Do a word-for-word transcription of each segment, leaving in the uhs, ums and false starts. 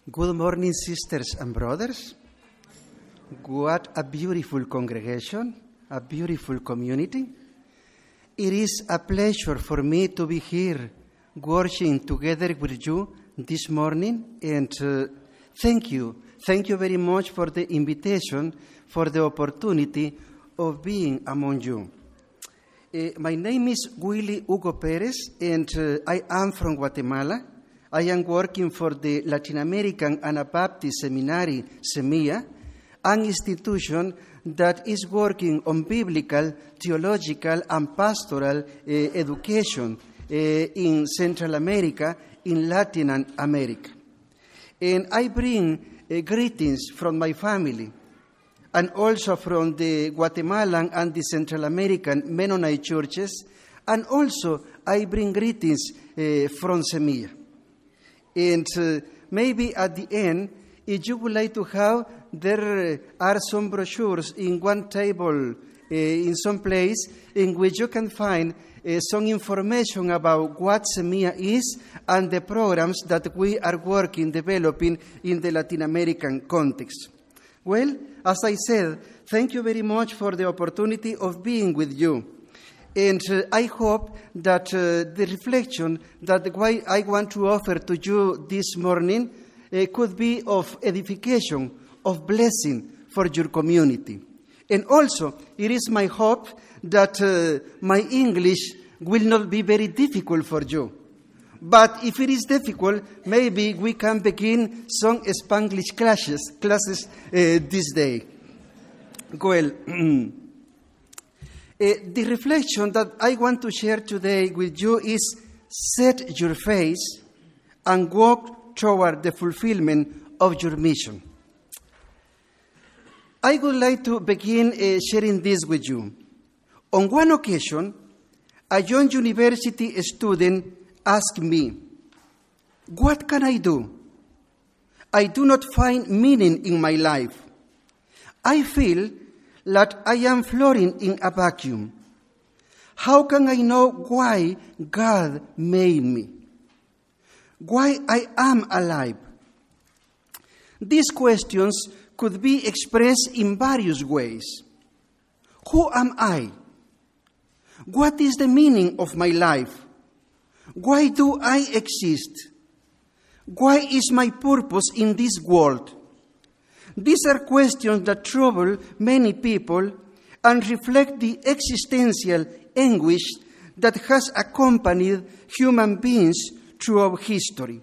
Good morning, sisters and brothers. What a beautiful congregation, a beautiful community. It is a pleasure for me to be here worshiping together with you this morning, and uh, thank you. Thank you very much for the invitation, for the opportunity of being among you. Uh, my name is Willy Hugo Perez, and uh, I am from Guatemala. I am working for the Latin American Anabaptist Seminary, SEMIA, an institution that is working on biblical, theological, and pastoral uh, education uh, in Central America, in Latin America. And I bring uh, greetings from my family, and also from the Guatemalan and the Central American Mennonite churches, and also I bring greetings uh, from SEMIA. And uh, maybe at the end, if you would like to have, there are some brochures in one table uh, in some place in which you can find uh, some information about what SEMIA is and the programs that we are working, developing in the Latin American context. Well, as I said, thank you very much for the opportunity of being with you. And uh, I hope that uh, the reflection that I want to offer to you this morning uh, could be of edification, of blessing for your community. And also, it is my hope that uh, my English will not be very difficult for you. But if it is difficult, maybe we can begin some Spanglish classes, classes uh, this day. Well, Uh, the reflection that I want to share today with you is set your face and walk toward the fulfillment of your mission. I would like to begin uh, sharing this with you. On one occasion, a young university student asked me, "What can I do? I do not find meaning in my life. I feel that I am floating in a vacuum. How can I know why God made me? Why I am alive?" These questions could be expressed in various ways. Who am I? What is the meaning of my life? Why do I exist? Why is my purpose in this world? These are questions that trouble many people and reflect the existential anguish that has accompanied human beings throughout history.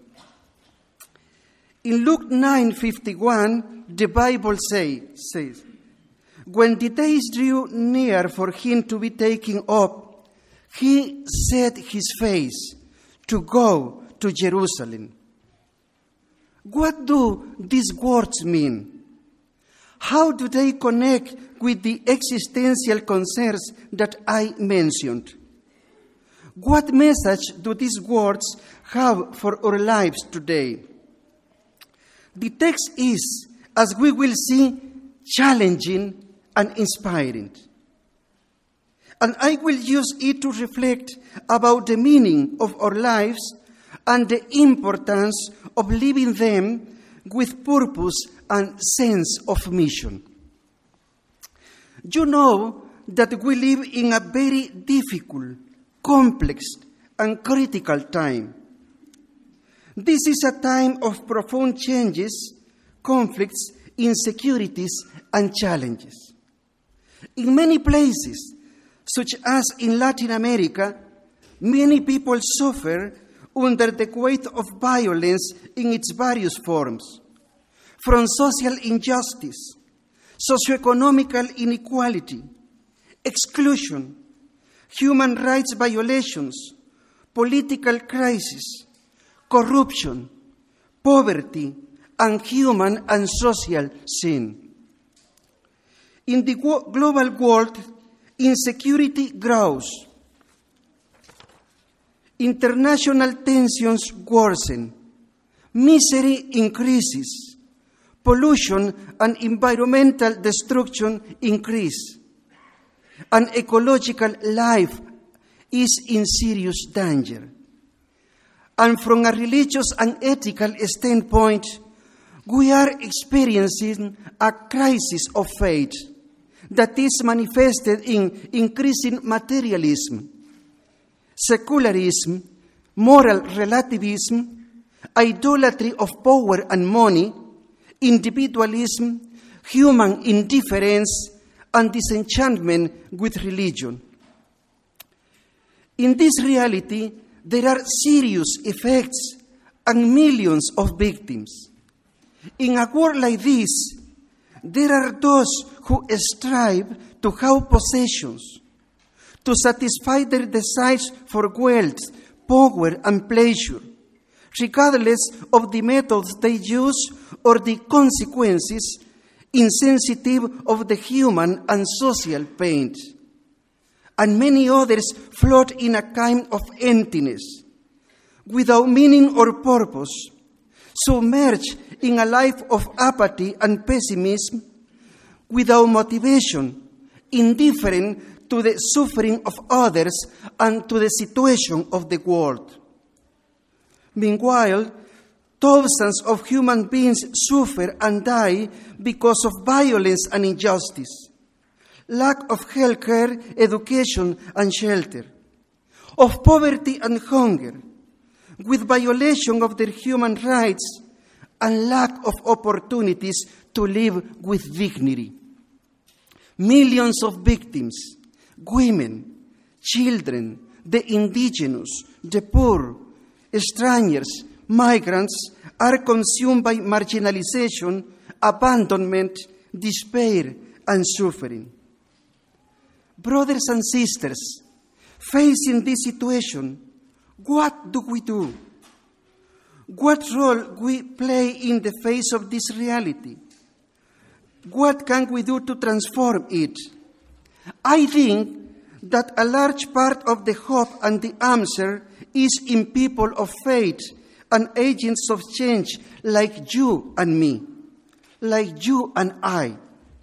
In Luke nine fifty-one, the Bible say, says, "When the days drew near for him to be taken up, he set his face to go to Jerusalem." What do these words mean? How do they connect with the existential concerns that I mentioned? What message do these words have for our lives today? The text is, as we will see, challenging and inspiring. And I will use it to reflect about the meaning of our lives and the importance of living them with purpose and sense of mission. You know that we live in a very difficult, complex, and critical time. This is a time of profound changes, conflicts, insecurities, and challenges. In many places, such as in Latin America, many people suffer under the weight of violence in its various forms, from social injustice, socioeconomic inequality, exclusion, human rights violations, political crisis, corruption, poverty, and human and social sin. In the global world, insecurity grows. International tensions worsen. Misery increases. Pollution and environmental destruction increase. And ecological life is in serious danger. And from a religious and ethical standpoint, we are experiencing a crisis of faith that is manifested in increasing materialism, secularism, moral relativism, idolatry of power and money, individualism, human indifference, and disenchantment with religion. In this reality, there are serious effects and millions of victims. In a world like this, there are those who strive to have possessions, to satisfy their desires for wealth, power, and pleasure, regardless of the methods they use or the consequences, insensitive of the human and social pain. And many others float in a kind of emptiness, without meaning or purpose, submerged in a life of apathy and pessimism, without motivation, indifferent to the suffering of others and to the situation of the world. Meanwhile, thousands of human beings suffer and die because of violence and injustice, lack of health care, education, and shelter, of poverty and hunger, with violation of their human rights and lack of opportunities to live with dignity. Millions of victims, women, children, the indigenous, the poor, strangers, migrants, are consumed by marginalization, abandonment, despair, and suffering. Brothers and sisters, facing this situation, what do we do? What role we play in the face of this reality? What can we do to transform it? I think that a large part of the hope and the answer is in people of faith and agents of change like you and me, like you and I.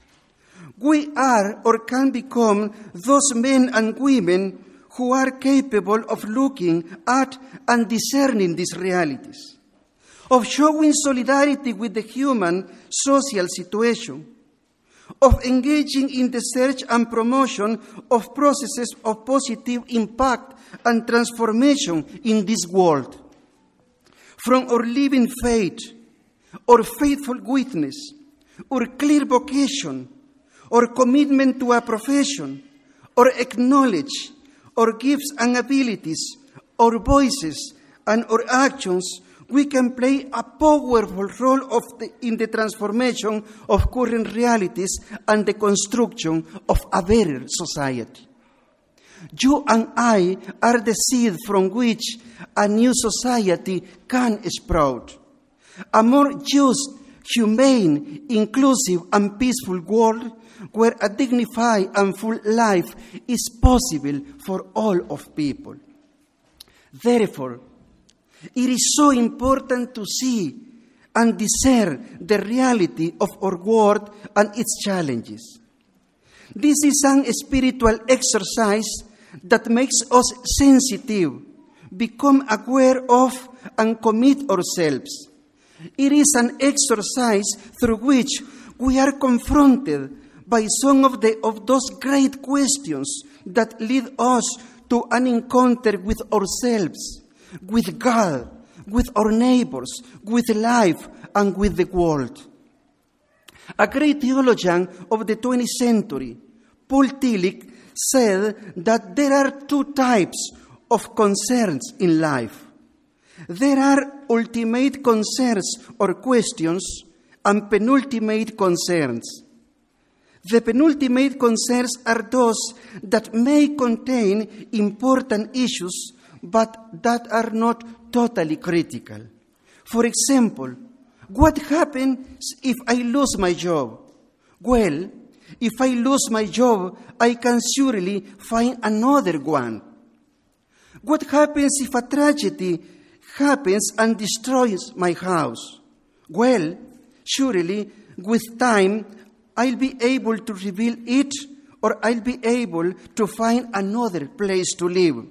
We are or can become those men and women who are capable of looking at and discerning these realities, of showing solidarity with the human social situation, of engaging in the search and promotion of processes of positive impact and transformation in this world. From our living faith, or faithful witness, or clear vocation, or commitment to a profession, or acknowledge, or gifts and abilities, or voices, and our actions, we can play a powerful role of the, in the transformation of current realities and the construction of a better society. You and I are the seed from which a new society can sprout. A more just, humane, inclusive, and peaceful world where a dignified and full life is possible for all of people. Therefore, it is so important to see and discern the reality of our world and its challenges. This is an spiritual exercise that makes us sensitive, become aware of, and commit ourselves. It is an exercise through which we are confronted by some of, the, of those great questions that lead us to an encounter with ourselves, with God, with our neighbors, with life, and with the world. A great theologian of the twentieth century, Paul Tillich, said that there are two types of concerns in life. There are ultimate concerns or questions and penultimate concerns. The penultimate concerns are those that may contain important issues but that are not totally critical. For example, what happens if I lose my job? Well, if I lose my job, I can surely find another one. What happens if a tragedy happens and destroys my house? Well, surely, with time, I'll be able to rebuild it, or I'll be able to find another place to live.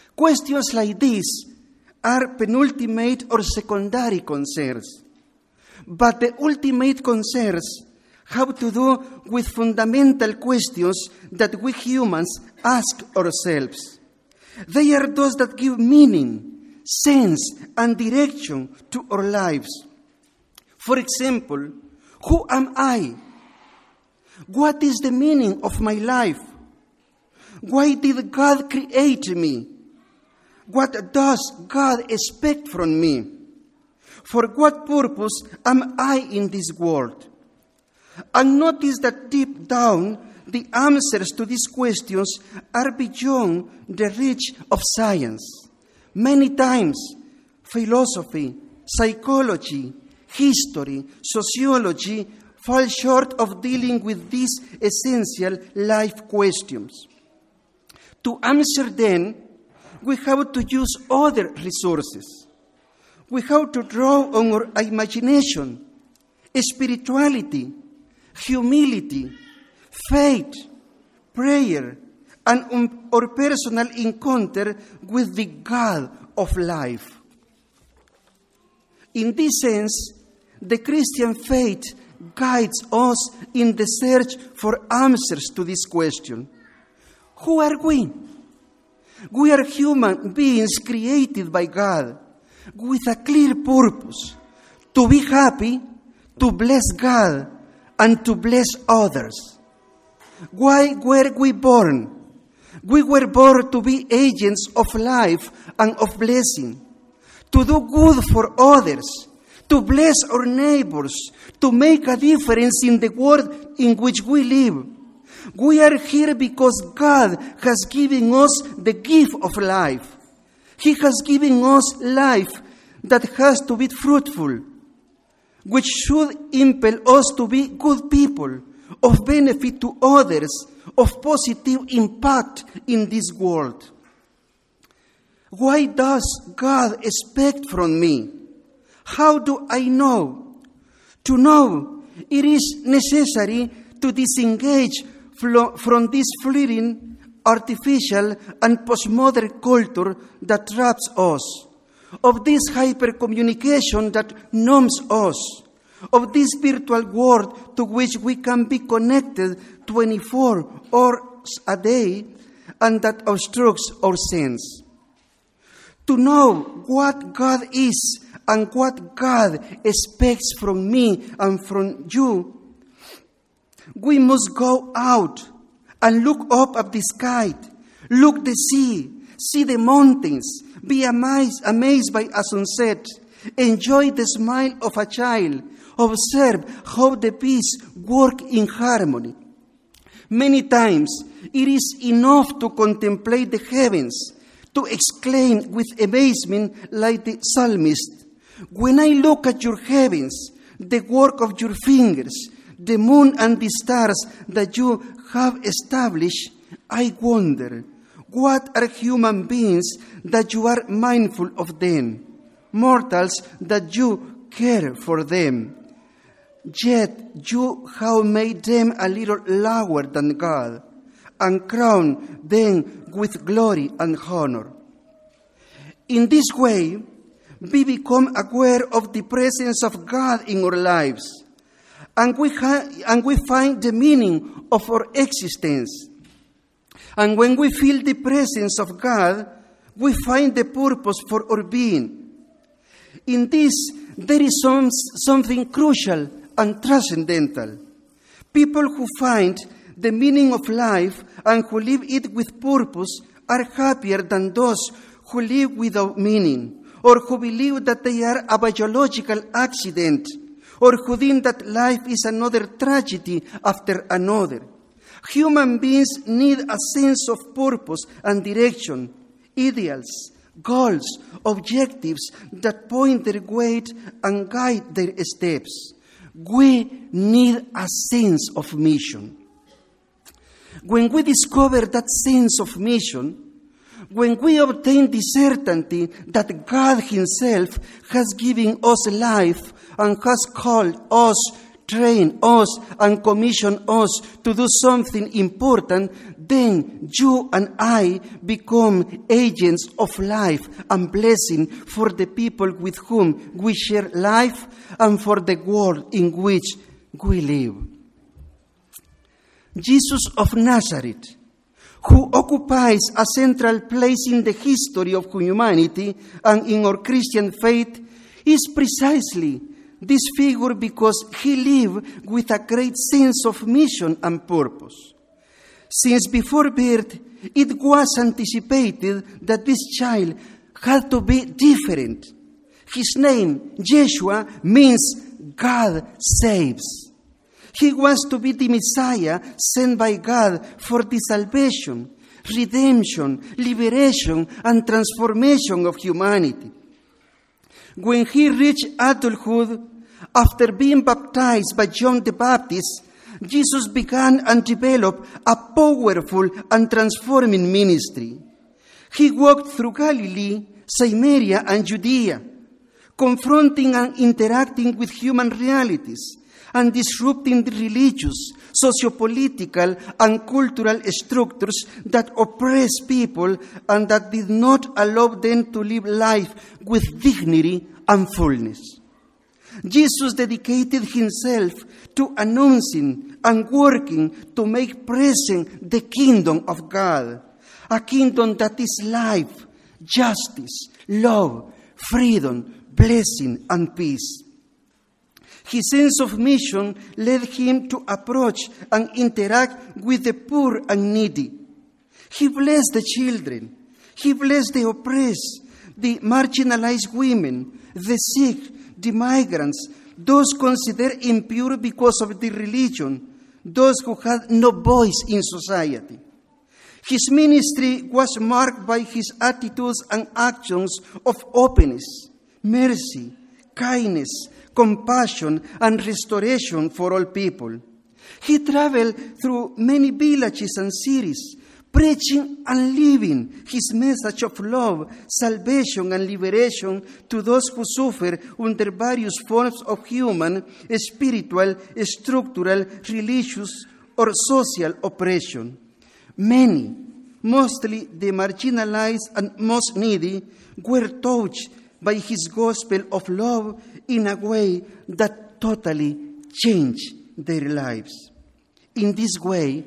Questions like these are penultimate or secondary concerns. but the ultimate concerns have to do with fundamental questions that we humans ask ourselves. They are those that give meaning, sense, and direction to our lives. For example, who am I? What is the meaning of my life? Why did God create me? What does God expect from me? For what purpose am I in this world? And notice that deep down, the answers to these questions are beyond the reach of science. Many times, philosophy, psychology, history, sociology fall short of dealing with these essential life questions. To answer them, we have to use other resources. We have to draw on our imagination, spirituality, humility, faith, prayer, and our personal encounter with the God of life. In this sense, the Christian faith guides us in the search for answers to this question. Who are we? We are human beings created by God with a clear purpose: to be happy, to bless God, and to bless others. Why were we born? We were born to be agents of life and of blessing, to do good for others, to bless our neighbors, to make a difference in the world in which we live. We are here because God has given us the gift of life. He has given us life that has to be fruitful, which should impel us to be good people, of benefit to others, of positive impact in this world. Why does God expect from me? How do I know? To know, it is necessary to disengage from this fleeting, artificial, and postmodern culture that traps us, of this hypercommunication that numbs us, of this virtual world to which we can be connected twenty-four hours a day and that obstructs our sense. To know what God is and what God expects from me and from you, we must go out and look up at the sky, look the sea, see the mountains, be amazed, amazed by a sunset, enjoy the smile of a child, observe how the beasts work in harmony. Many times it is enough to contemplate the heavens, to exclaim with amazement like the psalmist, "When I look at your heavens, the work of your fingers, the moon and the stars that you have established, I wonder, what are human beings that you are mindful of them, mortals that you care for them? Yet you have made them a little lower than God, and crowned them with glory and honor." In this way, we become aware of the presence of God in our lives, and we, ha- and we find the meaning of our existence. And when we feel the presence of God, we find the purpose for our being. In this, there is some, something crucial and transcendental. People who find the meaning of life and who live it with purpose are happier than those who live without meaning, or who believe that they are a biological accident, or who think that life is another tragedy after another. Human beings need a sense of purpose and direction, ideals, goals, objectives that point their way and guide their steps. We need a sense of mission. When we discover that sense of mission, when we obtain the certainty that God Himself has given us life and has called us train us and commission us to do something important, then you and I become agents of life and blessing for the people with whom we share life and for the world in which we live. Jesus of Nazareth, who occupies a central place in the history of humanity and in our Christian faith, is precisely this figure because he lived with a great sense of mission and purpose. Since before birth, it was anticipated that this child had to be different. His name, Yeshua, means God saves. He was to be the Messiah sent by God for the salvation, redemption, liberation, and transformation of humanity. When he reached adulthood, after being baptized by John the Baptist, Jesus began and developed a powerful and transforming ministry. He walked through Galilee, Samaria, and Judea, confronting and interacting with human realities and disrupting the religious, socio-political, and cultural structures that oppress people and that did not allow them to live life with dignity and fullness. Jesus dedicated himself to announcing and working to make present the kingdom of God, a kingdom that is life, justice, love, freedom, blessing, and peace. His sense of mission led him to approach and interact with the poor and needy. He blessed the children. He blessed the oppressed, the marginalized women, the sick, the migrants, those considered impure because of their religion, those who had no voice in society. His ministry was marked by his attitudes and actions of openness, mercy, kindness, compassion, and restoration for all people. He traveled through many villages and cities, preaching and living his message of love, salvation, and liberation to those who suffer under various forms of human, spiritual, structural, religious, or social oppression. Many, mostly the marginalized and most needy, were touched by his gospel of love in a way that totally changed their lives. In this way,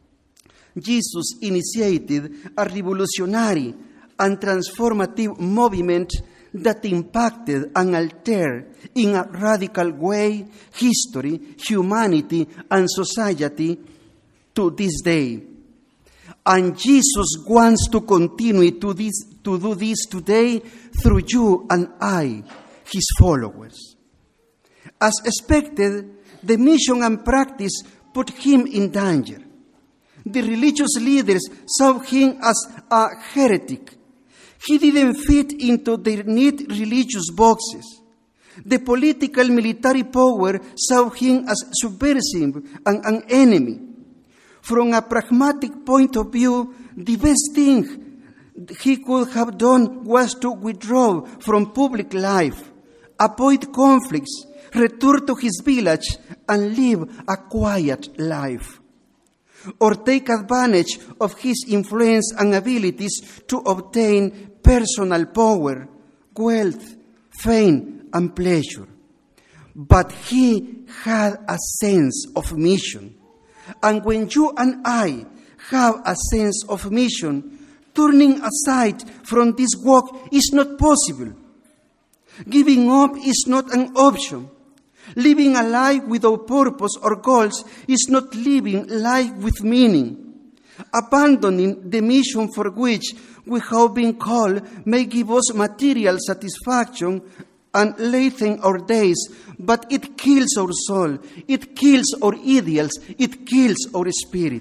Jesus initiated a revolutionary and transformative movement that impacted and altered in a radical way history, humanity, and society to this day. And Jesus wants to continue to, this, to do this today through you and I, his followers. As expected, the mission and practice put him in danger. The religious leaders saw him as a heretic. He didn't fit into their neat religious boxes. The political military power saw him as subversive and an enemy. From a pragmatic point of view, the best thing he could have done was to withdraw from public life, avoid conflicts, return to his village, and live a quiet life, or take advantage of his influence and abilities to obtain personal power, wealth, fame, and pleasure. But he had a sense of mission. And when you and I have a sense of mission, turning aside from this work is not possible. Giving up is not an option. Living a life without purpose or goals is not living life with meaning. Abandoning the mission for which we have been called may give us material satisfaction and lengthen our days, but it kills our soul, it kills our ideals, it kills our spirit.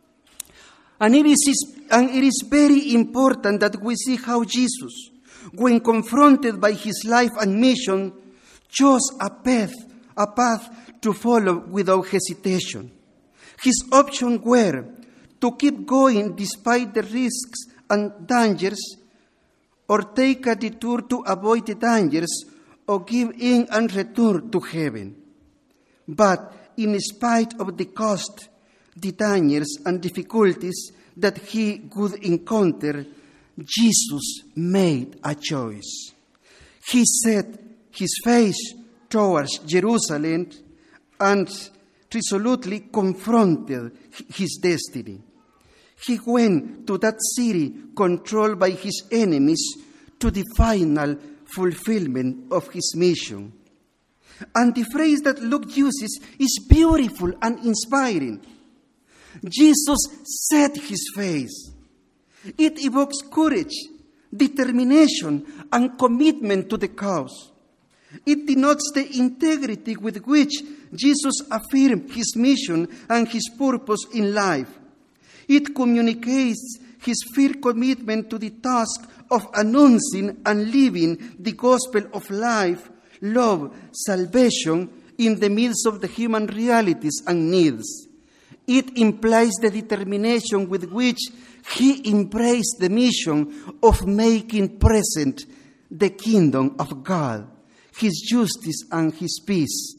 And it is, and it is very important that we see how Jesus, when confronted by his life and mission, chose a path, a path to follow without hesitation. His options were to keep going despite the risks and dangers, or take a detour to avoid the dangers, or give in and return to heaven. But in spite of the cost, the dangers and difficulties that he would encounter, Jesus made a choice. He set his face towards Jerusalem and resolutely confronted his destiny. He went to that city controlled by his enemies to the final fulfillment of his mission. And the phrase that Luke uses is beautiful and inspiring. Jesus set his face. It evokes courage, determination, and commitment to the cause. It denotes the integrity with which Jesus affirmed his mission and his purpose in life. It communicates his firm commitment to the task of announcing and living the gospel of life, love, salvation in the midst of the human realities and needs. It implies the determination with which he embraced the mission of making present the kingdom of God, his justice and his peace.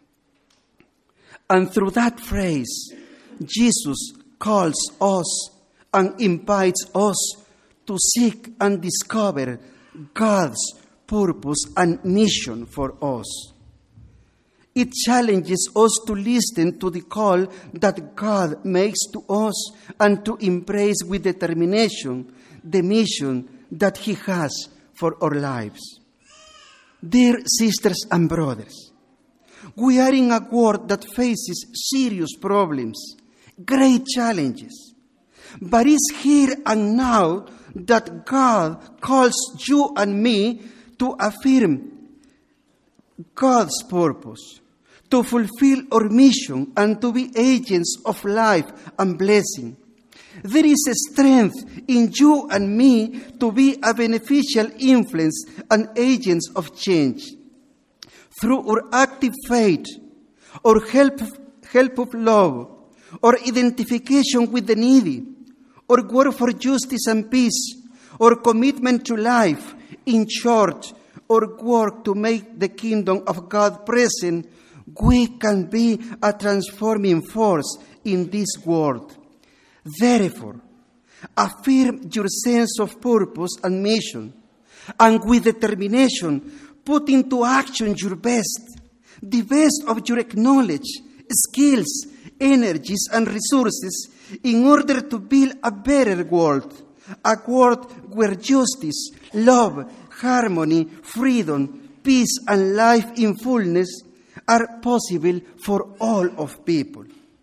And through that phrase, Jesus calls us and invites us to seek and discover God's purpose and mission for us. It challenges us to listen to the call that God makes to us and to embrace with determination the mission that he has for our lives. Dear sisters and brothers, we are in a world that faces serious problems, great challenges. But it's here and now that God calls you and me to affirm God's purpose, to fulfill our mission and to be agents of life and blessing. There is a strength in you and me to be a beneficial influence and agents of change. Through our active faith, or help, help of love, or identification with the needy, or work for justice and peace, or commitment to life, in short, or work to make the kingdom of God present, we can be a transforming force in this world. Therefore, affirm your sense of purpose and mission, and with determination, put into action your best, the best of your knowledge, skills, energies, and resources in order to build a better world, a world where justice, love, harmony, freedom, peace, and life in fullness are possible for all of people.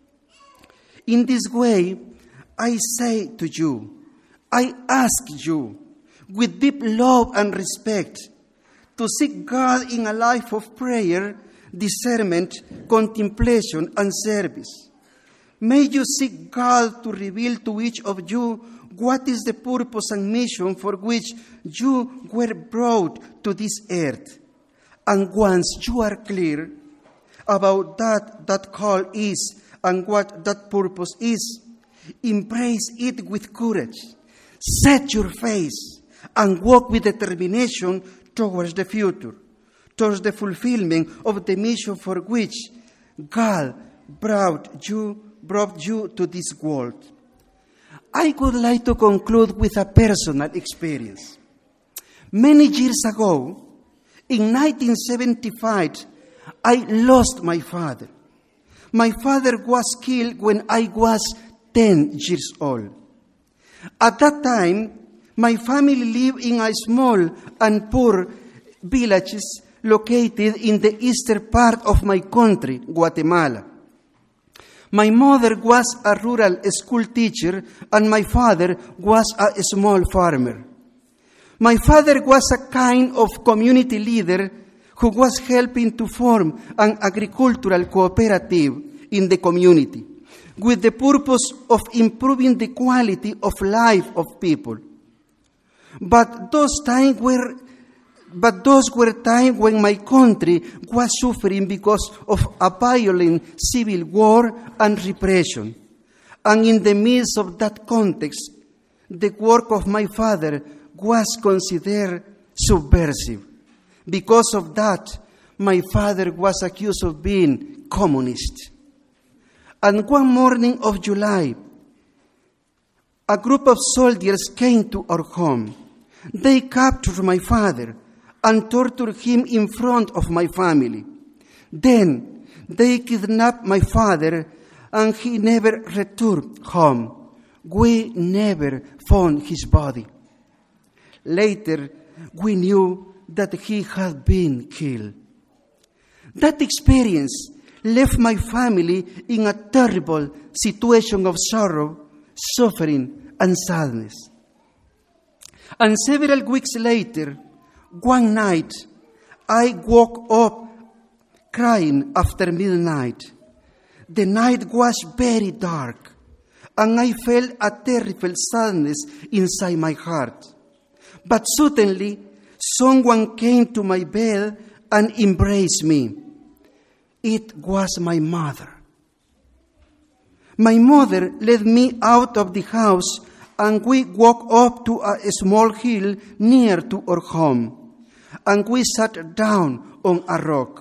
In this way, I say to you, I ask you, with deep love and respect, to seek God in a life of prayer, discernment, contemplation, and service. May you seek God to reveal to each of you what is the purpose and mission for which you were brought to this earth. And once you are clear about that that call is and what that purpose is, embrace it with courage, set your face, and walk with determination towards the future, towards the fulfillment of the mission for which God brought you, brought you to this world. I would like to conclude with a personal experience. Many years ago, in nineteen seventy-five, I lost my father. My father was killed when I was ten years old. At that time, my family lived in a small and poor village located in the eastern part of my country, Guatemala. My mother was a rural school teacher and my father was a small farmer. My father was a kind of community leader who was helping to form an agricultural cooperative in the community with the purpose of improving the quality of life of people. But those times were, but those were times when my country was suffering because of a violent civil war and repression. And in the midst of that context, the work of my father was considered subversive. Because of that, my father was accused of being communist. And one morning of July, a group of soldiers came to our home. They captured my father and tortured him in front of my family. Then they kidnapped my father, and he never returned home. We never found his body. Later, we knew that he had been killed. That experience left my family in a terrible situation of sorrow, suffering, and sadness. And several weeks later, one night, I woke up crying after midnight. The night was very dark, and I felt a terrible sadness inside my heart. But suddenly, someone came to my bed and embraced me. It was my mother. My mother led me out of the house, and we walked up to a small hill near to our home, and we sat down on a rock.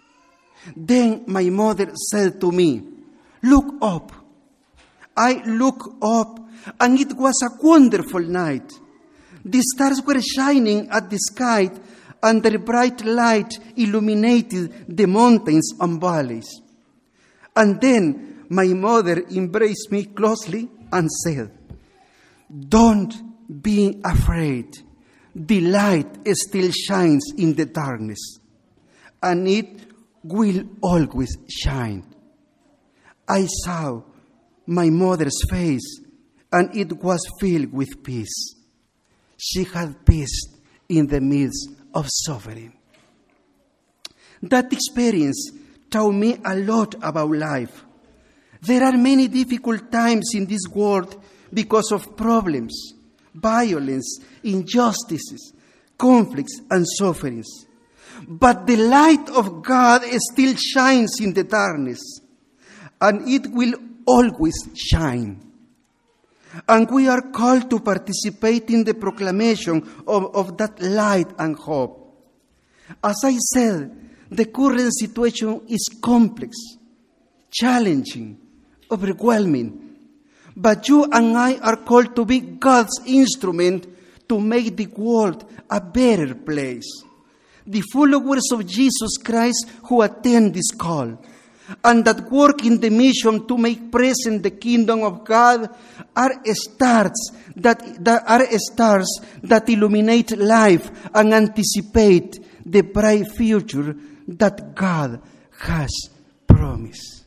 Then my mother said to me, "Look up." I looked up, and it was a wonderful night. The stars were shining at the sky, and their bright light illuminated the mountains and valleys. And then my mother embraced me closely and said, "Don't be afraid. The light still shines in the darkness, and it will always shine." I saw my mother's face, and it was filled with peace. She had peace in the midst of suffering. That experience taught me a lot about life. There are many difficult times in this world because of problems, violence, injustices, conflicts, and sufferings. But the light of God still shines in the darkness, and it will always shine. And we are called to participate in the proclamation of, of that light and hope. As I said, the current situation is complex, challenging, overwhelming. But you and I are called to be God's instrument to make the world a better place. The followers of Jesus Christ who attend this call and that work in the mission to make present the kingdom of God are stars that, that are stars that illuminate life and anticipate the bright future that God has promised.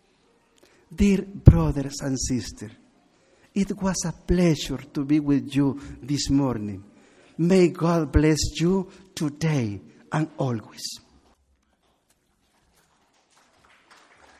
Dear brothers and sisters, it was a pleasure to be with you this morning. May God bless you today and always.